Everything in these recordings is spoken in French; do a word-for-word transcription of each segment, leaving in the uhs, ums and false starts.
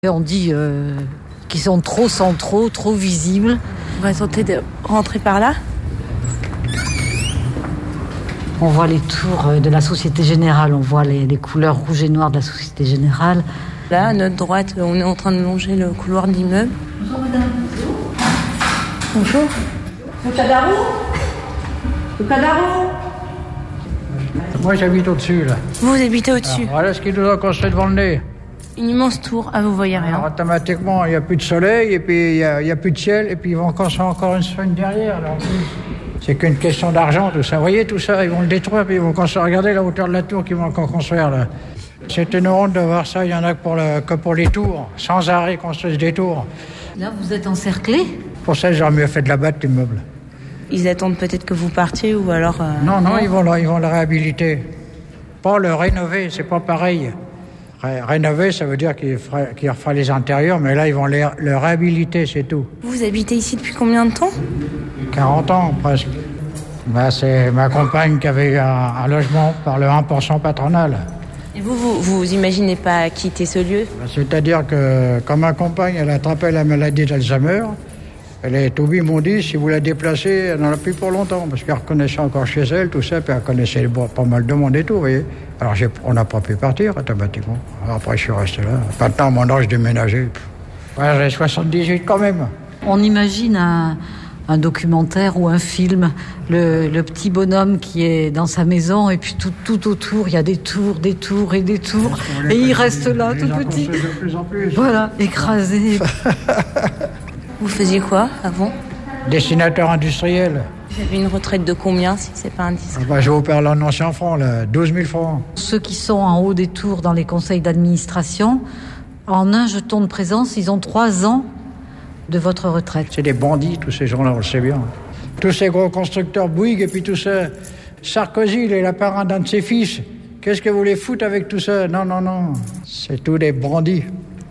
On dit euh, qu'ils sont trop centraux, trop visibles. On va tenter de rentrer par là. On voit les tours de la Société Générale, on voit les, les couleurs rouges et noires de la Société Générale. Là, à notre droite, on est en train de longer le couloir de l'immeuble. Bonjour madame. Bonjour. Le Cadarou Le Cadarou Moi j'habite au-dessus là. Vous habitez au-dessus. Alors, voilà ce qui nous a construit devant le nez. Une immense tour. Ah, vous voyez rien. Alors, automatiquement, il n'y a plus de soleil, et puis il n'y a, a plus de ciel, et puis ils vont construire encore une semaine derrière. Là, en plus. C'est qu'une question d'argent, tout ça. Vous voyez, tout ça, ils vont le détruire, puis ils vont construire. Regardez la hauteur de la tour qu'ils vont encore construire, là. C'est une honte de voir ça. Il n'y en a que pour, le, que pour les tours. Sans arrêt, ils construisent des tours. Là, vous êtes encerclés. Pour ça, j'aurais mieux fait de la battre, l'immeuble. Ils attendent peut-être que vous partiez, ou alors... Euh... Non, non, ils vont, ils vont le réhabiliter. Pas le rénover, c'est pas pareil. Ré- rénover, ça veut dire qu'il fera, qu'il refera les intérieurs, mais là, ils vont les, le réhabiliter, c'est tout. Vous habitez ici depuis combien de temps ? quarante ans, presque. Ben, c'est ma compagne qui avait un, un logement par le un pour cent patronal. Et vous, vous, vous imaginez pas quitter ce lieu ? Ben, c'est-à-dire que, quand ma compagne, elle a attrapé la maladie d'Alzheimer, elle est au huit, m'ont dit, si vous la déplacez, elle n'en a plus pour longtemps, parce qu'elle reconnaissait encore chez elle, tout ça, puis elle connaissait bon, pas mal de monde et tout, vous voyez. Alors, j'ai, on n'a pas pu partir, automatiquement. Alors, après, je suis resté là. Maintenant, à mon âge, déménagé. Ouais, j'ai soixante-dix-huit quand même. On imagine un, un documentaire ou un film, le, le petit bonhomme qui est dans sa maison, et puis tout, tout autour, il y a des tours, des tours et des tours, et il reste là, tout petit. De plus en plus. Voilà, écrasé. Vous faisiez quoi avant ? Dessinateur industriel. Vous avez une retraite de combien, si c'est pas indiscret ? Ah bah, j'ai opéré là en ancien francs, là, douze mille francs. Ceux qui sont en haut des tours dans les conseils d'administration, en un jeton de présence, ils ont trois ans de votre retraite. C'est des bandits, tous ces gens-là, on le sait bien. Tous ces gros constructeurs Bouygues et puis tout ça. Sarkozy, il est le parrain d'un de ses fils. Qu'est-ce que vous voulez foutre avec tout ça ? Non, non, non. C'est tous des bandits.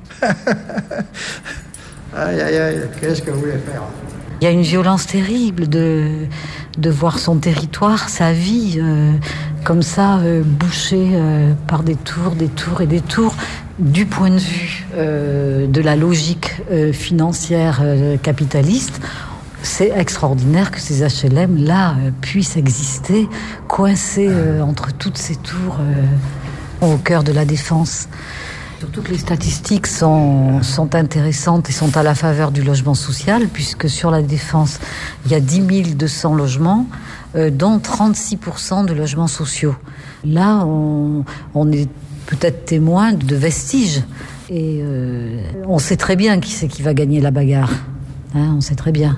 Aïe, aïe, aïe, qu'est-ce que vous voulez faire ? Il y a une violence terrible de, de voir son territoire, sa vie, euh, comme ça, euh, bouchée euh, par des tours, des tours et des tours. Du point de vue euh, de la logique euh, financière euh, capitaliste, c'est extraordinaire que ces H L M-là euh, puissent exister, coincés euh, entre toutes ces tours euh, au cœur de la Défense. Surtout que les statistiques sont, sont intéressantes et sont à la faveur du logement social, puisque sur la Défense, il y a dix mille deux cents logements, euh, dont trente-six pour cent de logements sociaux. Là, on, on est peut-être témoin de vestiges. Et euh, on sait très bien qui c'est qui va gagner la bagarre. Hein, on sait très bien.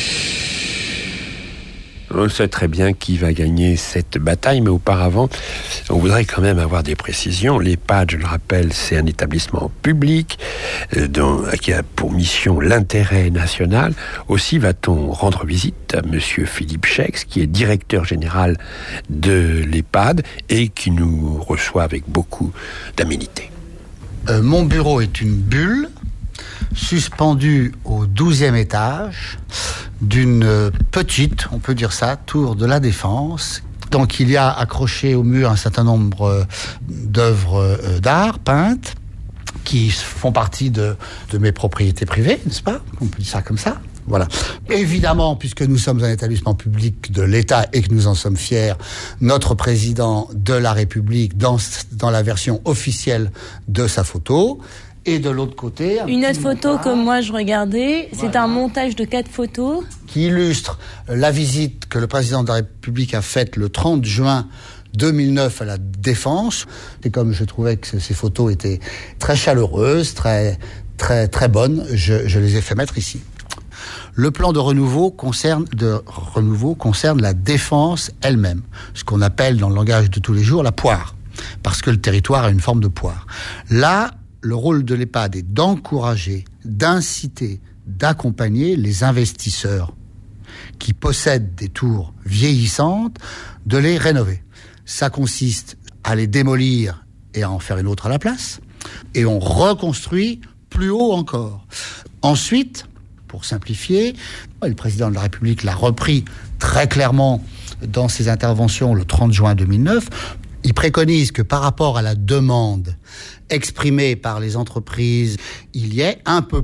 On sait très bien qui va gagner cette bataille, mais auparavant, on voudrait quand même avoir des précisions. L'EHPAD, je le rappelle, c'est un établissement public euh, dont, qui a pour mission l'intérêt national. Aussi va-t-on rendre visite à monsieur Philippe Schex, qui est directeur général de l'EHPAD et qui nous reçoit avec beaucoup d'aménité. Euh, mon bureau est une bulle suspendu au douzième étage d'une petite, on peut dire ça, tour de la Défense. Donc il y a accroché au mur un certain nombre d'œuvres d'art peintes qui font partie de, de mes propriétés privées, n'est-ce pas ? On peut dire ça comme ça. Voilà. Évidemment, puisque nous sommes un établissement public de l'État et que nous en sommes fiers, notre président de la République, dans, dans la version officielle de sa photo. Et de l'autre côté... Une autre photo montage. Que moi je regardais, voilà. C'est un montage de quatre photos. Qui illustre la visite que le président de la République a faite le trente juin deux mille neuf à la Défense. Et comme je trouvais que ces photos étaient très chaleureuses, très, très, très bonnes, je, je les ai fait mettre ici. Le plan de renouveau concerne, de renouveau concerne la Défense elle-même, ce qu'on appelle dans le langage de tous les jours la poire, parce que le territoire a une forme de poire. Là, le rôle de l'EHPAD est d'encourager, d'inciter, d'accompagner les investisseurs qui possèdent des tours vieillissantes, de les rénover. Ça consiste à les démolir et à en faire une autre à la place, et on reconstruit plus haut encore. Ensuite, pour simplifier, le président de la République l'a repris très clairement dans ses interventions le trente juin deux mille neuf, Il préconise que par rapport à la demande exprimée par les entreprises, il y ait un peu